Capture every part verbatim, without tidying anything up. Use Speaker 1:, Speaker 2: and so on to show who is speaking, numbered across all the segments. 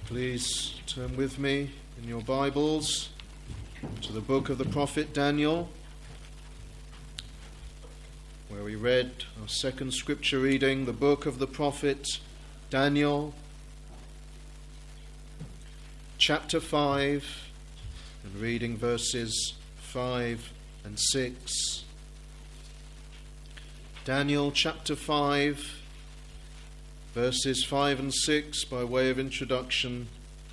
Speaker 1: Please turn with me in your Bibles to the book of the prophet Daniel, where we read our second scripture reading, the book of the prophet Daniel, chapter five, and reading verses five and six. Daniel chapter five, verses five and six, by way of introduction.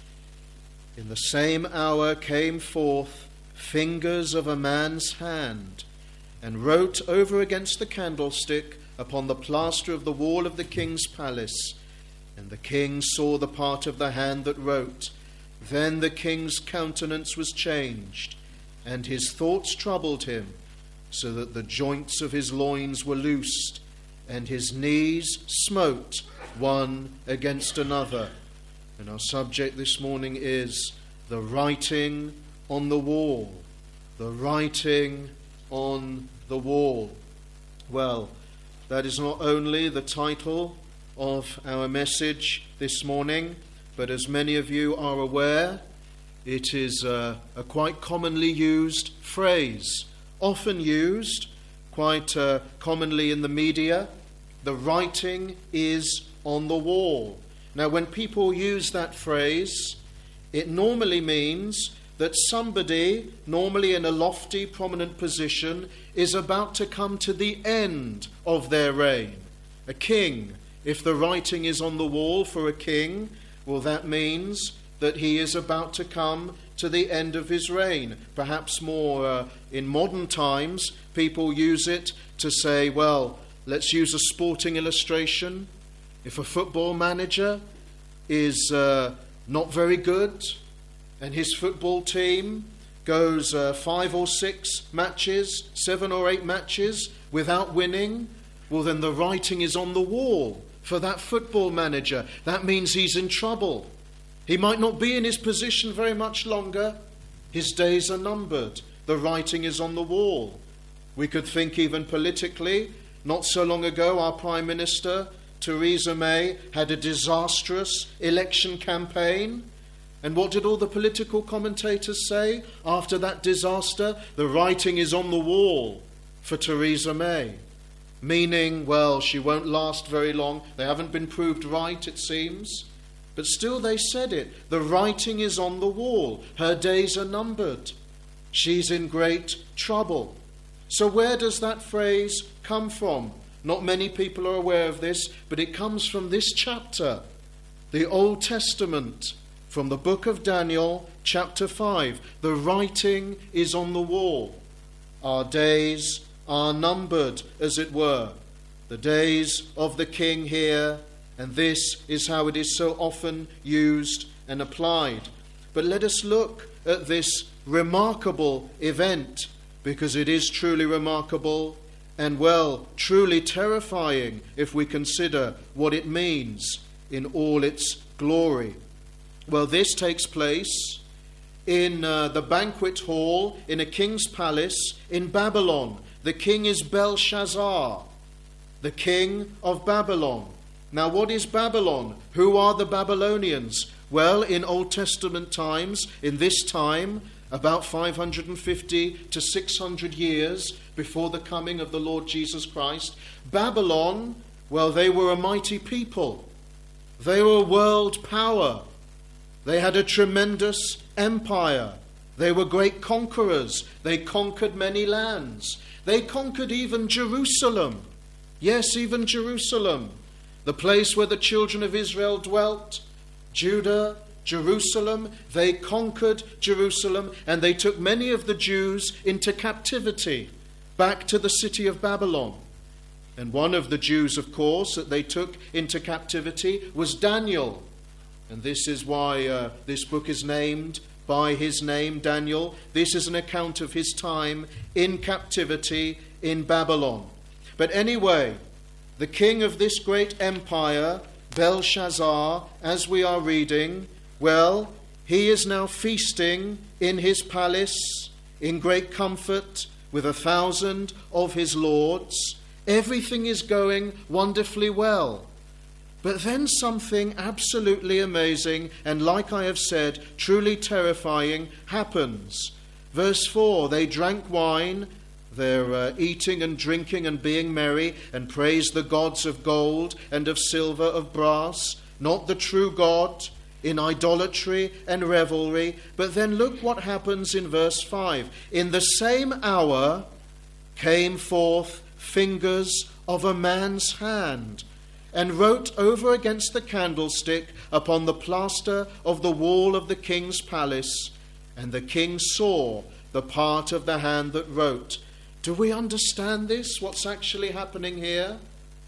Speaker 1: In the same hour came forth fingers of a man's hand, and wrote over against the candlestick upon the plaster of the wall of the king's palace. And the king saw the part of the hand that wrote. Then the king's countenance was changed, and his thoughts troubled him, so that the joints of his loins were loosed, and his knees smote one against another. And our subject this morning is the writing on the wall. The writing on the wall. Well, that is not only the title of our message this morning, but as many of you are aware, it is a, a quite commonly used phrase, often used, quite uh, commonly in the media. The writing is on the wall. Now, when people use that phrase, it normally means that somebody, normally in a lofty, prominent position, is about to come to the end of their reign. A king, if the writing is on the wall for a king, well, that means that he is about to come to the end of his reign. Perhaps more uh, in modern times, people use it to say, well, let's use a sporting illustration. If a football manager is uh, not very good and his football team goes uh, five or six matches, seven or eight matches without winning, well, then the writing is on the wall for that football manager. That means he's in trouble. He might not be in his position very much longer. His days are numbered. The writing is on the wall. We could think even politically. Not so long ago, our Prime Minister, Theresa May, had a disastrous election campaign. And what did all the political commentators say after that disaster? The writing is on the wall for Theresa May. Meaning, well, she won't last very long. They haven't been proved right, it seems. But still they said it. The writing is on the wall. Her days are numbered. She's in great trouble. So where does that phrase come from? Not many people are aware of this, but it comes from this chapter, the Old Testament, from the book of Daniel, chapter five. The writing is on the wall. Our days are numbered, as it were. The days of the king here, and this is how it is so often used and applied. But let us look at this remarkable event, because it is truly remarkable and, well, truly terrifying if we consider what it means in all its glory. Well, this takes place in uh, the banquet hall in a king's palace in Babylon. The king is Belshazzar, the king of Babylon. Now, what is Babylon? Who are the Babylonians? Well, in Old Testament times, in this time, about five hundred fifty to six hundred years before the coming of the Lord Jesus Christ, Babylon, well, they were a mighty people. They were a world power. They had a tremendous empire. They were great conquerors. They conquered many lands. They conquered even Jerusalem. Yes, even Jerusalem, the place where the children of Israel dwelt. Judah, Jerusalem, they conquered Jerusalem, and they took many of the Jews into captivity back to the city of Babylon. And one of the Jews, of course, that they took into captivity was Daniel. And this is why uh, this book is named by his name, Daniel. This is an account of his time in captivity in Babylon. But anyway, the king of this great empire, Belshazzar, as we are reading, well, he is now feasting in his palace in great comfort with a thousand of his lords. Everything is going wonderfully well. But then something absolutely amazing and, like I have said, truly terrifying happens. Verse four, they drank wine, they're uh, eating and drinking and being merry, and praised the gods of gold and of silver, of brass, not the true God, in idolatry and revelry. But then look what happens in verse five. In the same hour came forth fingers of a man's hand, and wrote over against the candlestick upon the plaster of the wall of the king's palace. And the king saw the part of the hand that wrote. Do we understand this? What's actually happening here?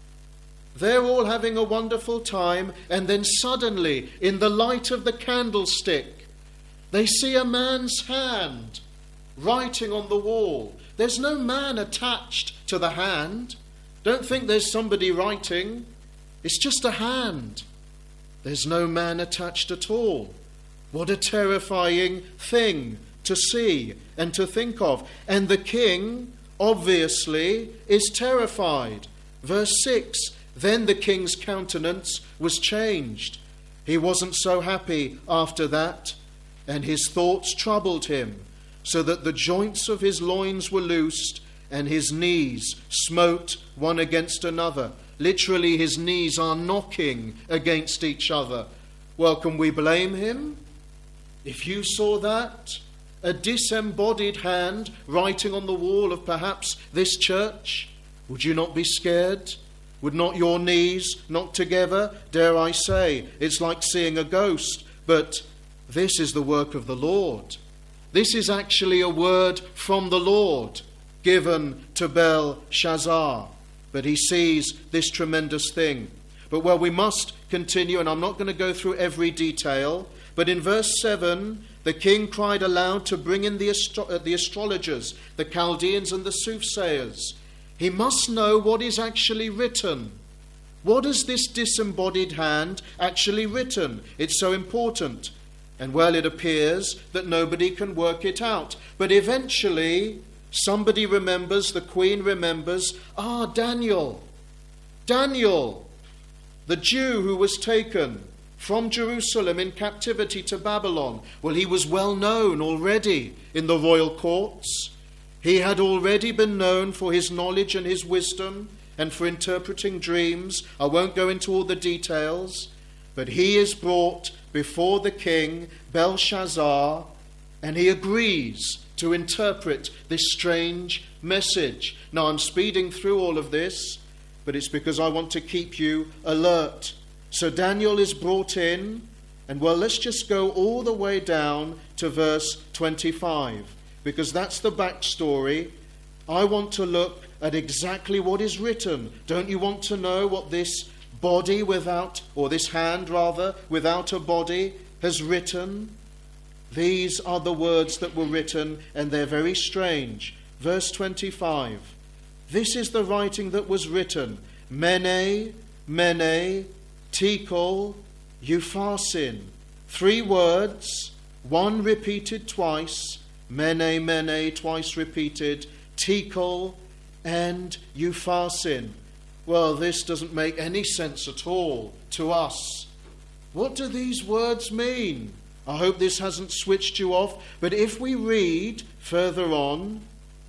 Speaker 1: They're all having a wonderful time, and then suddenly, in the light of the candlestick, they see a man's hand writing on the wall. There's no man attached to the hand. Don't think there's somebody writing. It's just a hand. There's no man attached at all. What a terrifying thing to see and to think of. And the king, obviously, is terrified. Verse six, then the king's countenance was changed. He wasn't so happy after that, and his thoughts troubled him, so that the joints of his loins were loosed, and his knees smote one against another. Literally, his knees are knocking against each other. Well, can we blame him? If you saw that, a disembodied hand writing on the wall of perhaps this church, would you not be scared? Would not your knees knock together? Dare I say, it's like seeing a ghost. But this is the work of the Lord. This is actually a word from the Lord given to Belshazzar. But he sees this tremendous thing. But well, we must continue, and I'm not going to go through every detail. But in verse seven, the king cried aloud to bring in the, astro- uh, the astrologers, the Chaldeans and the soothsayers. He must know what is actually written. What has this disembodied hand actually written? It's so important. And well, it appears that nobody can work it out. But eventually, somebody remembers, the queen remembers, ah, Daniel. Daniel, the Jew who was taken from Jerusalem in captivity to Babylon. Well, he was well known already in the royal courts. He had already been known for his knowledge and his wisdom and for interpreting dreams. I won't go into all the details, but he is brought before the king, Belshazzar, and he agrees to interpret this strange message. Now, I'm speeding through all of this, but it's because I want to keep you alert. So Daniel is brought in, and well, let's just go all the way down to verse twenty-five, because that's the backstory. I want to look at exactly what is written. Don't you want to know what this body without, or this hand rather, without a body has written? These are the words that were written, and they're very strange. Verse twenty-five. This is the writing that was written. Mene, Mene, Tekel, Upharsin. Three words, one repeated twice. Mene, Mene, twice repeated. Tekel and Upharsin. Well, this doesn't make any sense at all to us. What do these words mean? I hope this hasn't switched you off. But if we read further on,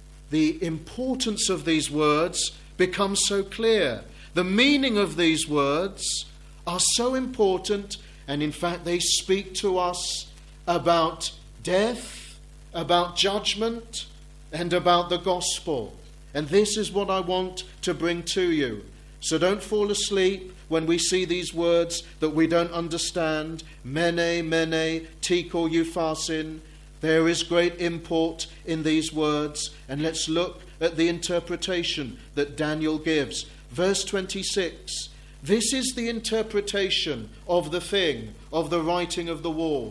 Speaker 1: the importance of these words becomes so clear. The meaning of these words are so important, and in fact they speak to us about death, about judgment, and about the gospel. And this is what I want to bring to you. So don't fall asleep when we see these words that we don't understand. Mene, Mene, Tekel, Upharsin. There is great import in these words, and let's look at the interpretation that Daniel gives. Verse twenty-six. This is the interpretation of the thing, of the writing of the wall.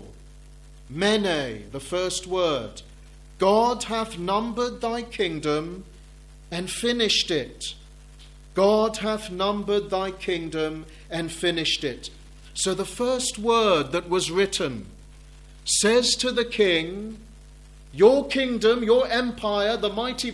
Speaker 1: Mene, the first word. God hath numbered thy kingdom and finished it. God hath numbered thy kingdom and finished it. So the first word that was written says to the king, your kingdom, your empire, the mighty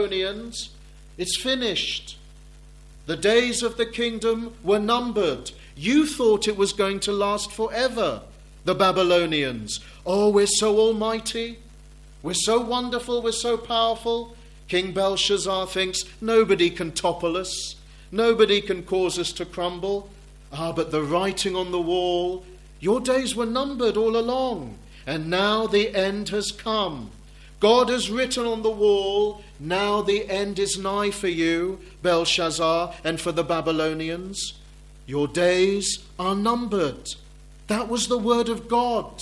Speaker 1: Babylonians, it's finished. The days of the kingdom were numbered. You thought it was going to last forever, the Babylonians. Oh, we're so almighty. We're so wonderful. We're so powerful. King Belshazzar thinks nobody can topple us. Nobody can cause us to crumble. Ah, but the writing on the wall, your days were numbered all along. And now the end has come. God has written on the wall, now the end is nigh for you, Belshazzar, and for the Babylonians. Your days are numbered. That was the word of God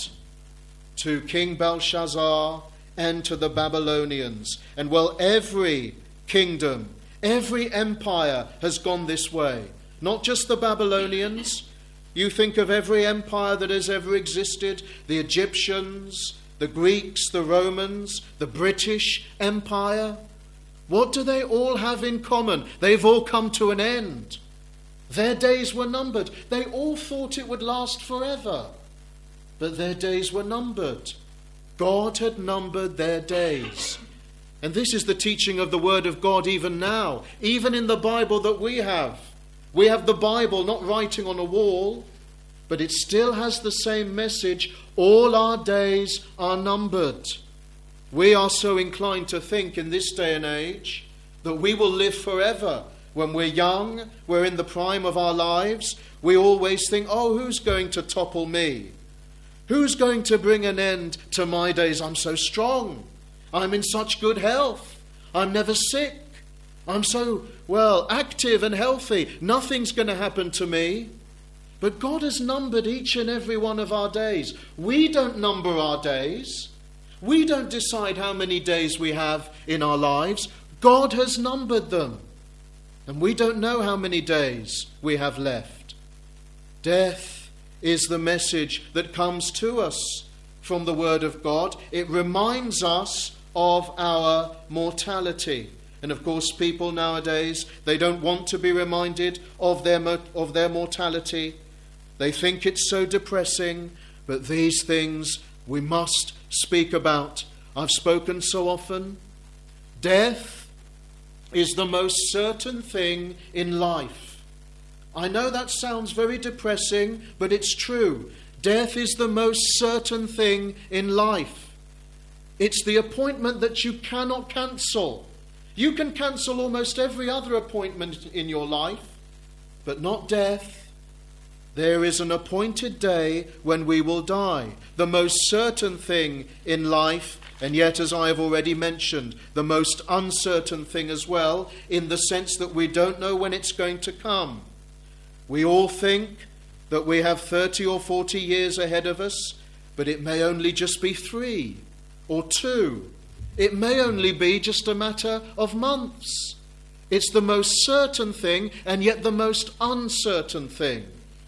Speaker 1: to King Belshazzar and to the Babylonians. And well, every kingdom, every empire has gone this way. Not just the Babylonians. You think of every empire that has ever existed, the Egyptians, the Greeks, the Romans, the British Empire. What do they all have in common? They've all come to an end. Their days were numbered. They all thought it would last forever, but their days were numbered. God had numbered their days. And this is the teaching of the Word of God even now, even in the Bible that we have. We have the Bible not writing on a wall, but it still has the same message. All our days are numbered. We are so inclined to think in this day and age that we will live forever. When we're young, we're in the prime of our lives, we always think, oh, who's going to topple me? Who's going to bring an end to my days? I'm so strong. I'm in such good health. I'm never sick. I'm so, well, active and healthy. Nothing's going to happen to me. But God has numbered each and every one of our days. We don't number our days. We don't decide how many days we have in our lives. God has numbered them. And we don't know how many days we have left. Death is the message that comes to us from the Word of God. It reminds us of our mortality. And of course, people nowadays, they don't want to be reminded of their, of their mortality. They think it's so depressing, but these things we must speak about. I've spoken so often. Death is the most certain thing in life. I know that sounds very depressing, but it's true. Death is the most certain thing in life. It's the appointment that you cannot cancel. You can cancel almost every other appointment in your life, but not death. There is an appointed day when we will die, the most certain thing in life, and yet, as I have already mentioned, the most uncertain thing as well, in the sense that we don't know when it's going to come. We all think that we have thirty or forty years ahead of us, but it may only just be three or two. It may only be just a matter of months. It's the most certain thing, and yet the most uncertain thing.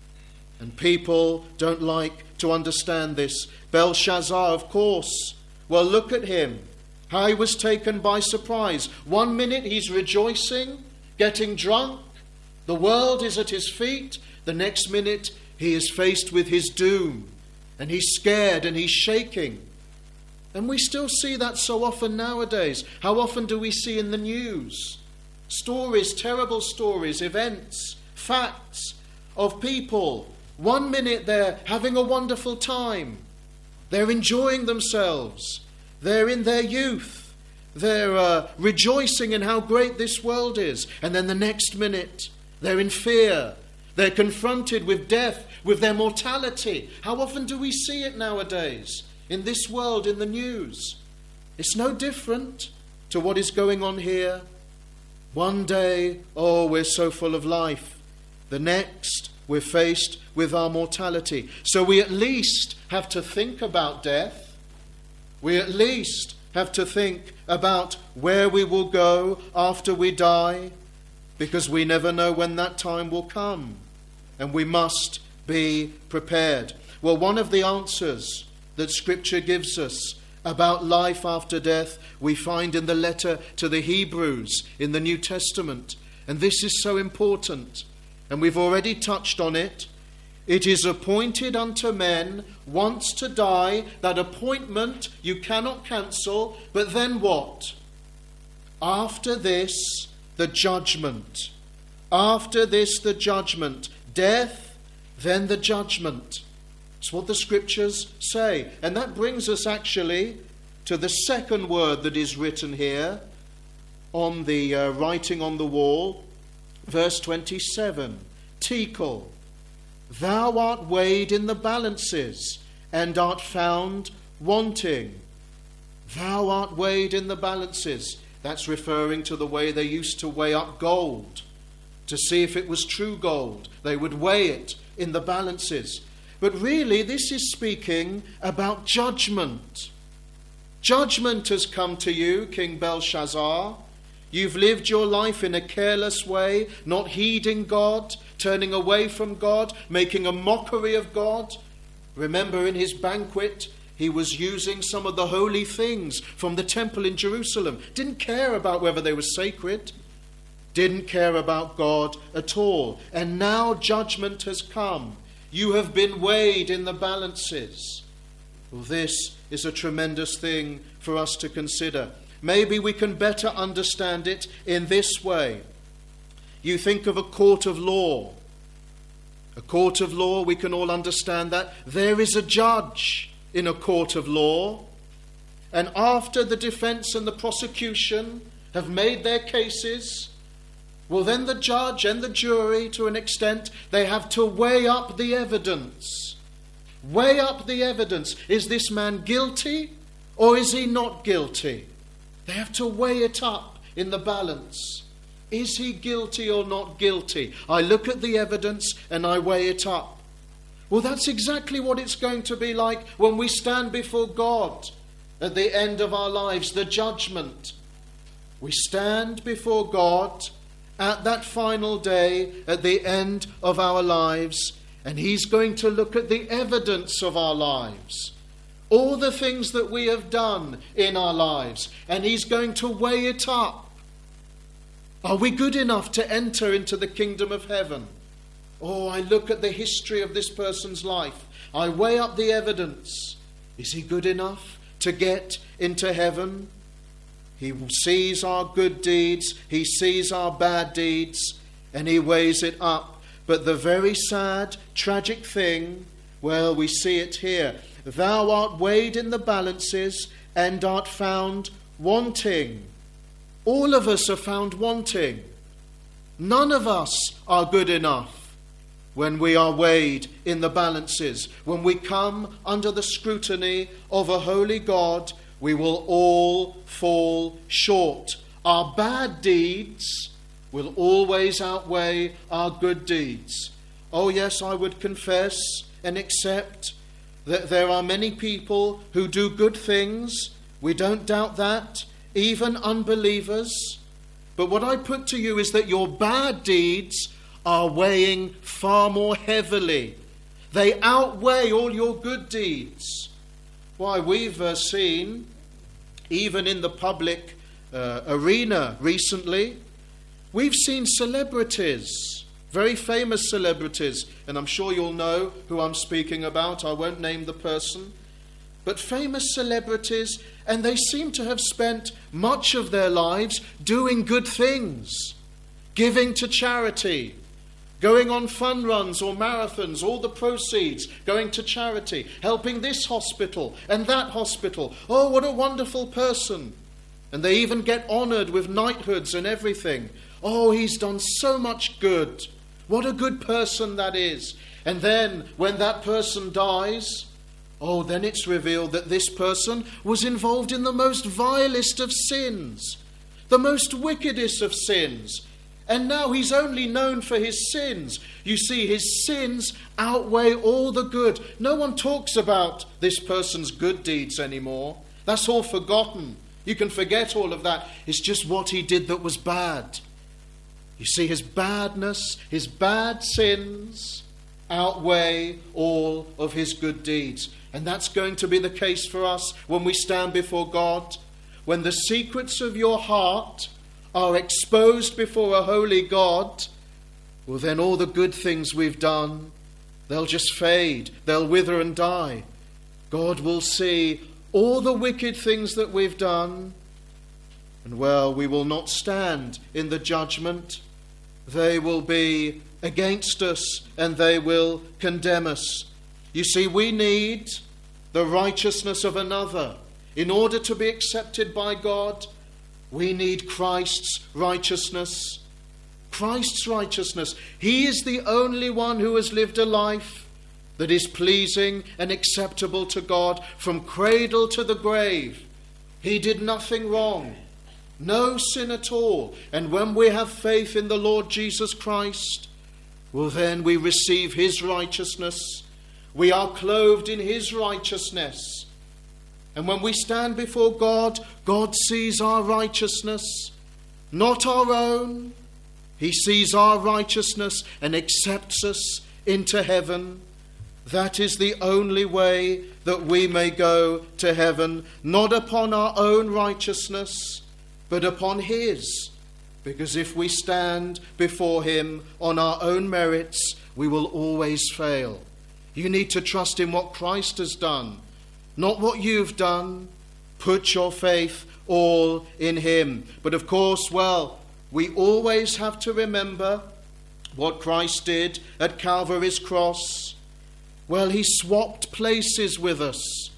Speaker 1: And people don't like to understand this. Belshazzar, of course. Well, look at him. How he was taken by surprise. One minute he's rejoicing, getting drunk. The world is at his feet. The next minute he is faced with his doom. And he's scared and he's shaking. And we still see that so often nowadays. How often do we see in the news stories, terrible stories, events, facts of people? One minute they're having a wonderful time. They're enjoying themselves. They're in their youth. They're uh, rejoicing in how great this world is. And then the next minute they're in fear. They're confronted with death, with their mortality. How often do we see it nowadays in this world, in the news? It's no different to what is going on here. One day, oh, we're so full of life. The next, we're faced with our mortality. So we at least have to think about death. We at least have to think about where we will go after we die, because we never know when that time will come, and we must be prepared. Well, one of the answers that Scripture gives us about life after death we find in the letter to the Hebrews in the New Testament, and this is so important. And we've already touched on it. It is appointed unto men once to die. That appointment you cannot cancel. But then what? After this, the judgment. After this, the judgment. Death then the judgment. It's what the scriptures say. And that brings us actually to the second word that is written here on the uh, writing on the wall. Verse twenty-seven, Tekel, thou art weighed in the balances, and art found wanting. Thou art weighed in the balances. That's referring to the way they used to weigh up gold, to see if it was true gold. They would weigh it in the balances. But really, this is speaking about judgment. Judgment has come to you, King Belshazzar. You've lived your life in a careless way, not heeding God, turning away from God, making a mockery of God. Remember, in his banquet, he was using some of the holy things from the temple in Jerusalem. Didn't care about whether they were sacred. Didn't care about God at all. And now judgment has come. You have been weighed in the balances. Well, this is a tremendous thing for us to consider. Maybe we can better understand it in this way. You think of a court of law. A court of law, we can all understand that. There is a judge in a court of law. And after the defense and the prosecution have made their cases, well, then the judge and the jury, to an extent, they have to weigh up the evidence. Weigh up the evidence. Is this man guilty or is he not guilty? They have to weigh it up in the balance. Is he guilty or not guilty? I look at the evidence and I weigh it up. Well, that's exactly what it's going to be like when we stand before God at the end of our lives, the judgment. We stand before God at that final day, at the end of our lives, and he's going to look at the evidence of our lives. All the things that we have done in our lives, and he's going to weigh it up. Are we good enough to enter into the kingdom of heaven? Oh, I look at the history of this person's life. I weigh up the evidence. Is he good enough to get into heaven? He sees our good deeds, he sees our bad deeds, and he weighs it up. But the very sad, tragic thing, well, we see it here. Thou art weighed in the balances and art found wanting. All of us are found wanting. None of us are good enough when we are weighed in the balances. When we come under the scrutiny of a holy God, we will all fall short. Our bad deeds will always outweigh our good deeds. Oh yes, I would confess and accept that there are many people who do good things. We don't doubt that, even unbelievers. But what I put to you is that your bad deeds are weighing far more heavily. They outweigh all your good deeds. Why, we've uh, seen, even in the public uh, arena recently, we've seen celebrities, very famous celebrities, and I'm sure you'll know who I'm speaking about. I won't name the person. But famous celebrities, and they seem to have spent much of their lives doing good things, giving to charity, going on fun runs or marathons, all the proceeds going to charity, helping this hospital and that hospital. Oh, what a wonderful person. And they even get honoured with knighthoods and everything. Oh, he's done so much good. What a good person that is. And then when that person dies, oh, then it's revealed that this person was involved in the most vilest of sins, the most wickedest of sins. And now he's only known for his sins. You see, his sins outweigh all the good. No one talks about this person's good deeds anymore. That's all forgotten. You can forget all of that. It's just what he did that was bad. You see, his badness, his bad sins outweigh all of his good deeds. And that's going to be the case for us when we stand before God. When the secrets of your heart are exposed before a holy God, well, then all the good things we've done, they'll just fade, they'll wither and die. God will see all the wicked things that we've done, and well, we will not stand in the judgment. They will be against us, and they will condemn us. You see, we need the righteousness of another. In order to be accepted by God, we need Christ's righteousness. Christ's righteousness. He is the only one who has lived a life that is pleasing and acceptable to God from cradle to the grave. He did nothing wrong, no sin at all. And when we have faith in the Lord Jesus Christ, well, then we receive his righteousness. We are clothed in his righteousness. And when we stand before God, God sees our righteousness, not our own. He sees our righteousness and accepts us into heaven. That is the only way that we may go to heaven, not upon our own righteousness, but upon his. Because if we stand before him on our own merits, we will always fail. You need to trust in what Christ has done, not what you've done. Put your faith all in him. But of course, well, we always have to remember what Christ did at Calvary's cross. Well, he swapped places with us.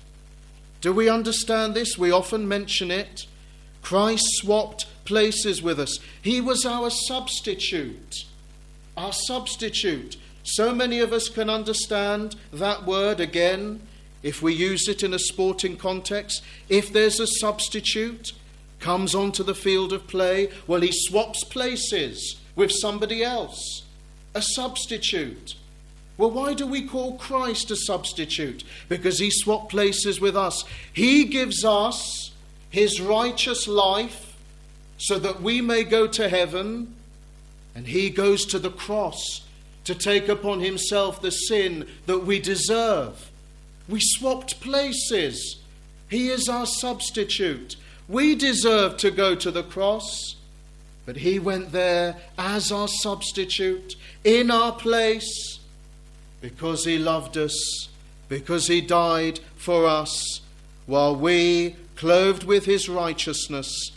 Speaker 1: Do we understand this? We often mention it. Christ swapped places with us. He was our substitute. Our substitute. So many of us can understand that word again if we use it in a sporting context. If there's a substitute, comes onto the field of play, well, he swaps places with somebody else. A substitute. Well, why do we call Christ a substitute? Because he swapped places with us. He gives us his righteous life so that we may go to heaven, and he goes to the cross to take upon himself the sin that we deserve. We swapped places. He is our substitute. We deserve to go to the cross, but he went there as our substitute, in our place, because he loved us, because he died for us, while we, clothed with his righteousness,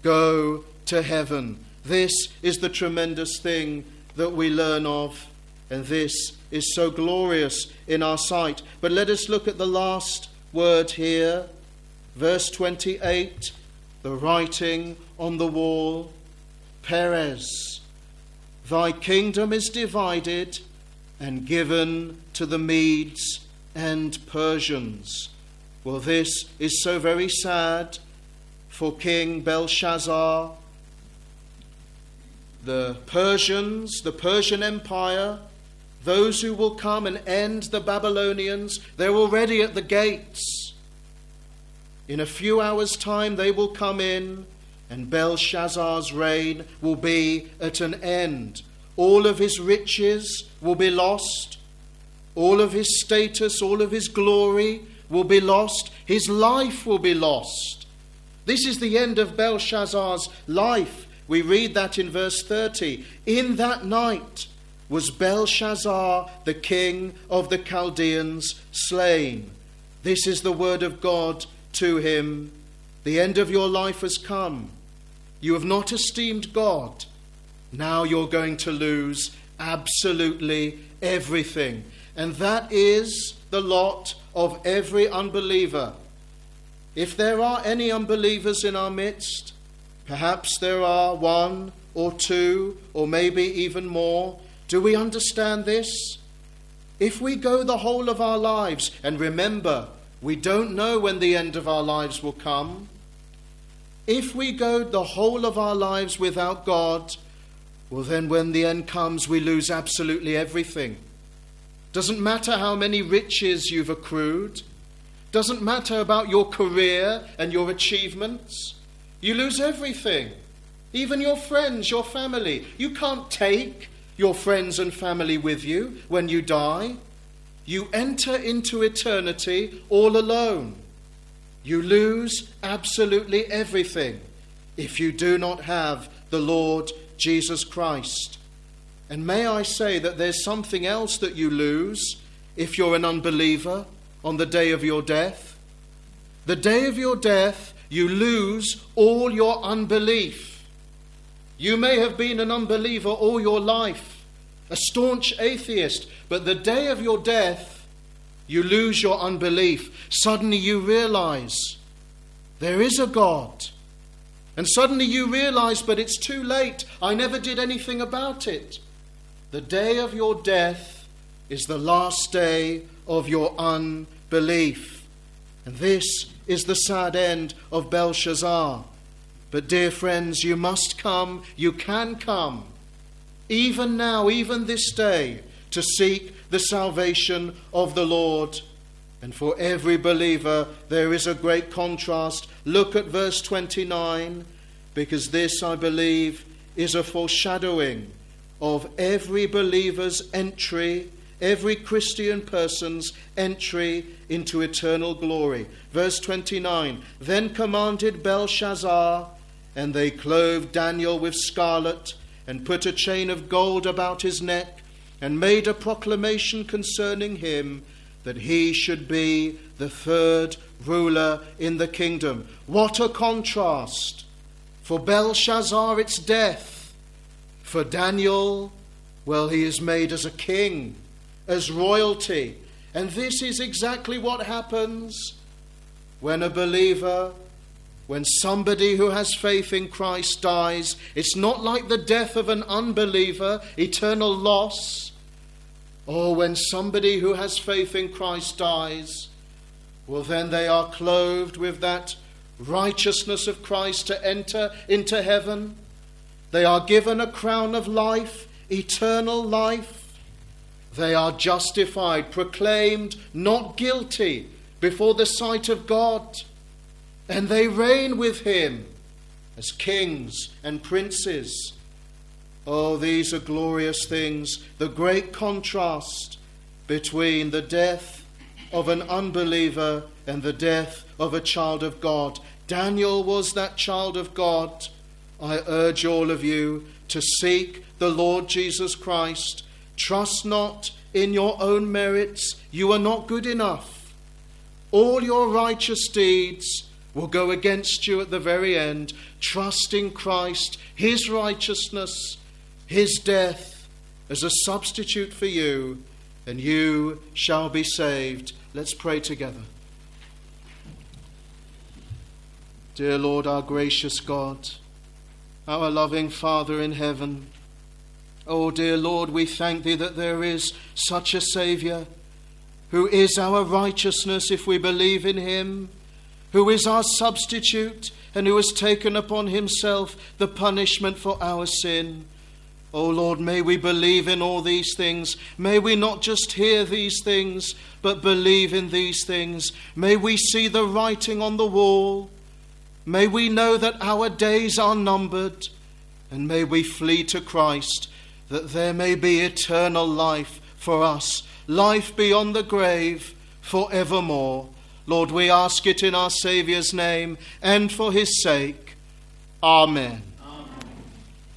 Speaker 1: go to heaven. This is the tremendous thing that we learn of, and this is so glorious in our sight. But let us look at the last word here, verse twenty-eight, the writing on the wall. Perez, thy kingdom is divided and given to the Medes and Persians. Well, this is so very sad for King Belshazzar. The Persians, the Persian Empire, those who will come and end the Babylonians, they're already at the gates. In a few hours' time they will come in, and Belshazzar's reign will be at an end. All of his riches will be lost. All of his status, all of his glory will be lost. His life will be lost. This is the end of Belshazzar's life. We read that in verse thirty. In that night was Belshazzar, the king of the Chaldeans, slain. This is the word of God to him. The end of your life has come. You have not esteemed God. Now you're going to lose absolutely everything. And that is the lot of every unbeliever. If there are any unbelievers in our midst, perhaps there are one or two or maybe even more. Do we understand this? If we go the whole of our lives, and remember, we don't know when the end of our lives will come. If we go the whole of our lives without God, well then when the end comes we lose absolutely everything. Doesn't matter how many riches you've accrued. Doesn't matter about your career and your achievements. You lose everything. Even your friends, your family. You can't take your friends and family with you when you die. You enter into eternity all alone. You lose absolutely everything if you do not have the Lord Jesus Christ. And may I say that there's something else that you lose if you're an unbeliever on the day of your death. The day of your death, you lose all your unbelief. You may have been an unbeliever all your life, a staunch atheist, but the day of your death, you lose your unbelief. Suddenly you realize there is a God. And suddenly you realize, but it's too late. I never did anything about it. The day of your death is the last day of your unbelief. And this is the sad end of Belshazzar. But dear friends, you must come, you can come, even now, even this day, to seek the salvation of the Lord. And for every believer there is a great contrast. Look at verse twenty-nine, because this, I believe, is a foreshadowing of every believer's entry, every Christian person's entry into eternal glory. Verse twenty-nine, then commanded Belshazzar, and they clothed Daniel with scarlet, and put a chain of gold about his neck, and made a proclamation concerning him, that he should be the third ruler in the kingdom. What a contrast! For Belshazzar, it's death. For Daniel, well, he is made as a king, as royalty. And this is exactly what happens when a believer, when somebody who has faith in Christ dies. It's not like the death of an unbeliever, eternal loss. Or when somebody who has faith in Christ dies, well, then they are clothed with that righteousness of Christ to enter into heaven. They are given a crown of life, eternal life. They are justified, proclaimed not guilty before the sight of God. And they reign with him as kings and princes. Oh, these are glorious things. The great contrast between the death of an unbeliever and the death of a child of God. Daniel was that child of God. I urge all of you to seek the Lord Jesus Christ. Trust not in your own merits. You are not good enough. All your righteous deeds will go against you at the very end. Trust in Christ, his righteousness, his death as a substitute for you, and you shall be saved. Let's pray together. Dear Lord, our gracious God, our loving Father in heaven, oh dear Lord, we thank thee that there is such a Saviour who is our righteousness if we believe in him, who is our substitute and who has taken upon himself the punishment for our sin. Oh Lord, may we believe in all these things. May we not just hear these things, but believe in these things. May we see the writing on the wall. May we know that our days are numbered. And may we flee to Christ, that there may be eternal life for us, life beyond the grave forevermore. Lord, we ask it in our Saviour's name and for his sake. Amen.